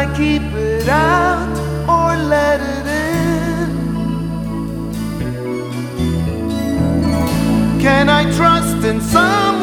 I keep it out or let it in? Can I trust in someone